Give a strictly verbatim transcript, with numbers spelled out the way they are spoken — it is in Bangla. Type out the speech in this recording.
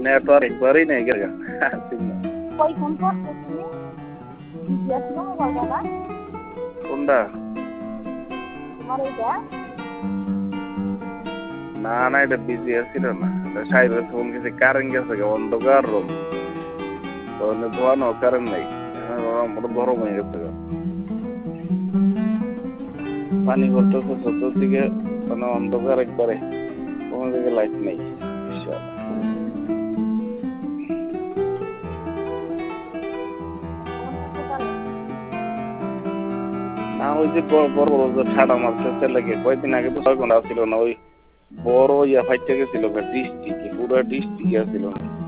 নেটওয়ার্ক একবারই নেই গেল কই ফোন করতেছি বিজি ছিল মোবাইলটা না কোনটা তোমার এইটা না না এটা বিজি আছিল না এটা সাইবার ফোন গেছে কারেন্ট গেছে অন্ধকার রুম তো ধোয়ানো কারেন্ট নাই আমার গরম হয়ে গেছে পানি ভরতেছে চতুর্দিকে মানে অন্ধকার একবারে কোনো দিকে লাইট নেই না ওই যে বড় বড় যে ঠাডা মারতেছে লাগে কয়েকদিন আগে তো ছয় ঘন্টা ছিল না ওই বড় ইয়া ফাইটে গেছিল ডিস্ট্রিক্ট পুরো ডিস্ট্রিক্ট ছিল না